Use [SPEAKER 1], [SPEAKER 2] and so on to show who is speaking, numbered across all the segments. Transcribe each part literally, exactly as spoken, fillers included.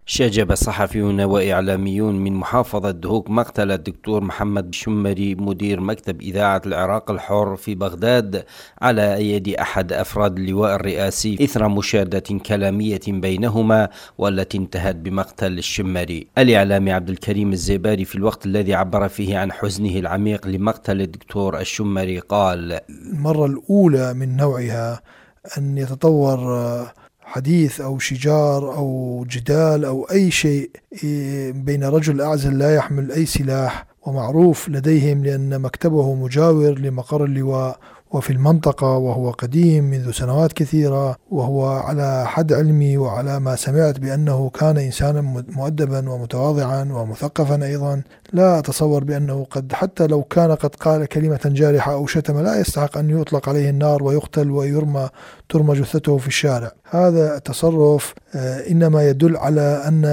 [SPEAKER 1] شجب صحفيون وإعلاميون من محافظة دهوك مقتل الدكتور محمد الشمري مدير مكتب إذاعة العراق الحر في بغداد على يد أحد أفراد اللواء الرئاسي إثر مشادة كلامية بينهما والتي انتهت بمقتل الشمري. الإعلامي عبد الكريم الزيباري في الوقت الذي عبر فيه عن حزنه العميق لمقتل الدكتور الشمري قال:
[SPEAKER 2] المرة الأولى من نوعها أن يتطور حديث أو شجار أو جدال أو أي شيء بين رجل أعزل لا يحمل أي سلاح ومعروف لديهم لأن مكتبه مجاور لمقر اللواء وفي المنطقة، وهو قديم منذ سنوات كثيرة، وهو على حد علمي وعلى ما سمعت بأنه كان إنسانا مؤدبا ومتواضعا ومثقفا أيضا. لا أتصور بأنه قد حتى لو كان قد قال كلمة جارحة أو شتم لا يستحق أن يطلق عليه النار ويقتل ويرمى ترمى جثته في الشارع. هذا التصرف إنما يدل على أن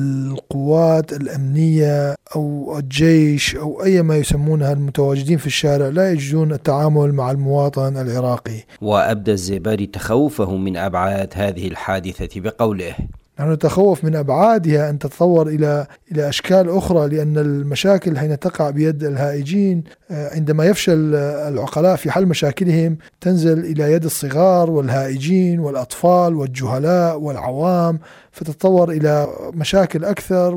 [SPEAKER 2] القوات الأمنية أو الجيش أو أي ما يسمونها المتواجدين في الشارع لا يجدون التعامل مع المواطن العراقي.
[SPEAKER 1] وأبدى الزيباري تخوفه من أبعاد هذه الحادثة بقوله:
[SPEAKER 2] نحن نتخوف من أبعادها أن تتطور إلى إلى أشكال أخرى، لأن المشاكل حين تقع بيد الهائجين عندما يفشل العقلاء في حل مشاكلهم تنزل إلى يد الصغار والهائجين والأطفال والجهلاء والعوام، فتتطور إلى مشاكل أكثر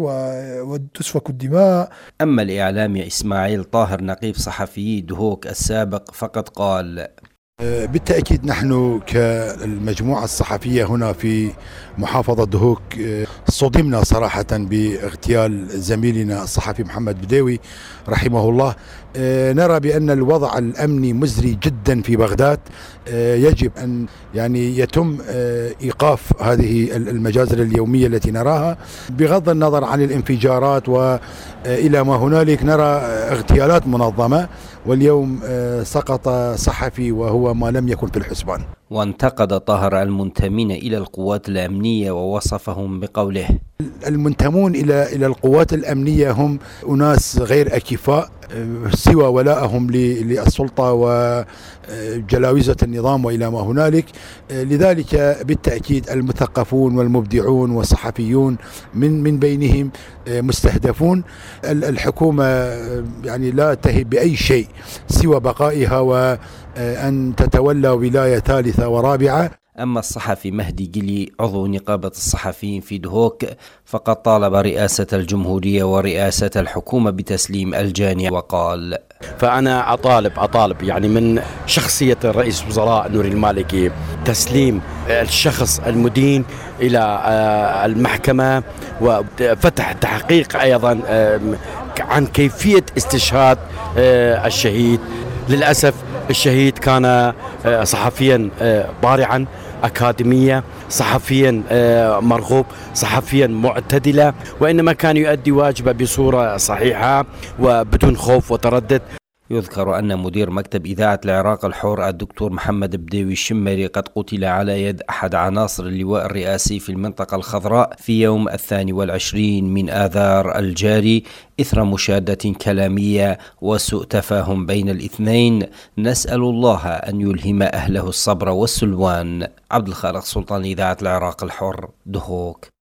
[SPEAKER 2] وتسفك الدماء.
[SPEAKER 1] أما الإعلامي إسماعيل طاهر نقيب صحفي دهوك السابق فقد قال:
[SPEAKER 3] بالتأكيد نحن كالمجموعة الصحفية هنا في محافظة دهوك صدمنا صراحة باغتيال زميلنا الصحفي محمد بديوي رحمه الله. نرى بأن الوضع الأمني مزري جدا في بغداد، يجب أن يعني يتم إيقاف هذه المجازر اليومية التي نراها بغض النظر عن الانفجارات وإلى ما هنالك. نرى اغتيالات منظمة، واليوم سقط صحفي وهو ما لم يكن في الحسبان.
[SPEAKER 1] وانتقد طاهر المنتمين إلى القوات الأمنية ووصفهم بقوله:
[SPEAKER 3] المنتمون إلى إلى القوات الأمنية هم أناس غير أكفاء سوى ولائهم للسلطة وجلاوزة النظام وإلى ما هنالك. لذلك بالتأكيد المثقفون والمبدعون والصحفيون من من بينهم مستهدفون. الحكومة يعني لا تهب بأي شيء سوى بقائها وأن تتولى ولاية ثالثة ورابعة.
[SPEAKER 1] أما الصحفي مهدي قلي عضو نقابة الصحفيين في دهوك فقد طالب رئاسة الجمهورية ورئاسة الحكومة بتسليم الجاني وقال:
[SPEAKER 4] فأنا أطالب أطالب يعني من شخصية رئيس وزراء نوري المالكي تسليم الشخص المدين إلى المحكمة وفتح تحقيق أيضا عن كيفية استشهاد الشهيد. للأسف الشهيد كان صحفيا بارعا، أكاديمية، صحفيا مرغوب، صحفيا معتدلة، وإنما كان يؤدي واجبه بصورة صحيحة وبدون خوف وتردد.
[SPEAKER 1] يذكر أن مدير مكتب إذاعة العراق الحر الدكتور محمد بديوي الشمري قد قتل على يد أحد عناصر اللواء الرئاسي في المنطقة الخضراء في يوم الثاني والعشرين من آذار الجاري إثر مشادة كلامية وسوء تفاهم بين الاثنين. نسأل الله أن يلهم أهله الصبر والسلوان. عبد الخالق سلطان، إذاعة العراق الحر، دهوك.